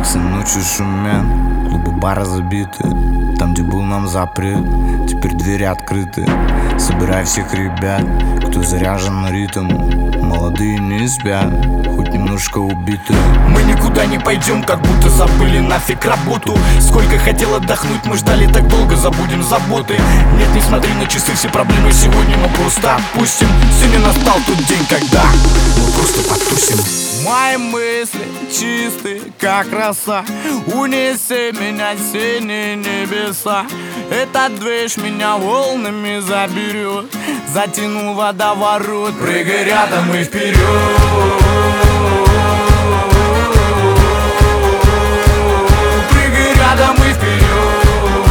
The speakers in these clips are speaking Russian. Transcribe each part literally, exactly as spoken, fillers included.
Все ночью шумят, клубы, бары забиты. Там, где был нам запрет, теперь двери открыты. Собирай всех ребят, кто заряжен на ритм. Молодые не спят, хоть немножко убиты. Мы никуда не пойдем, как будто забыли нафиг работу. Сколько хотел отдохнуть, мы ждали так долго, забудем заботы. Нет, не смотри на часы, все проблемы сегодня мы просто отпустим. Сегодня настал тот день, когда мы просто потусим. Мои мысли чистые, как роса. Унеси меня в синие небеса. Этот движ меня волнами заберет. Затянул водоворот. Прыгай рядом и вперед. Прыгай рядом и вперед.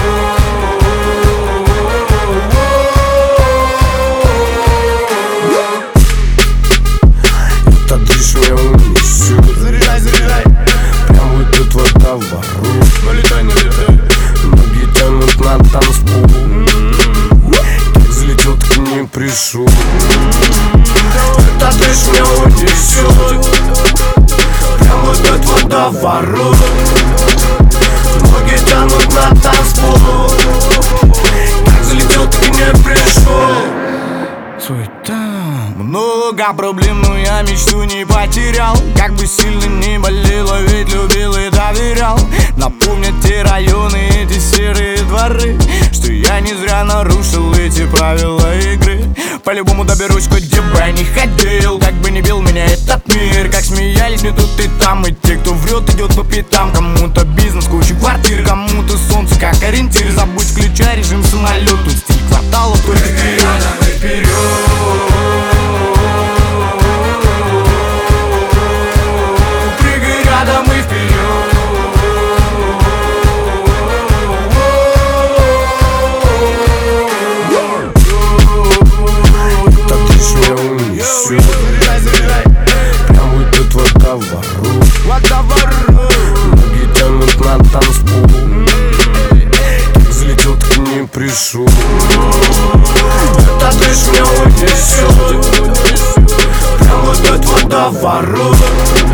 Этот движ меня унесет. Заряжай, заряжай. Прям в этот водоворот. Налетай, налетай. Ноги тянут на танцпол. Так взлетел, так и не пришел. Этот движ меня унесет. Прям в этот водоворот. Ноги тянут на танцпол. Так взлетел, так и не пришел. Суета, много проблем, но я мечту не потерял. Как бы сильно не болело, ведь любил и доверял. Напомнят те районы, эти серые дворы, что я не зря нарушил эти правила игры. По-любому доберусь, хоть где бы я не ходил. Как бы не бил меня этот мир, как смеялись мне тут и там. И те, кто врет, идет по пятам. Кому-то бизнес, куча квартир, кому-то солнце как ориентир. Забудь, включай режим самолет, тут стиль кварталов только вперед. Прыгай рядом и вперед. Этот движ меня унесет. Заряжай, заряжай. Прям в этот водоворот. Водоворот. Ноги тянут на танцпол. Так взлетел, так и не пришел. Этот движ меня унесет. Прям в этот водоворот.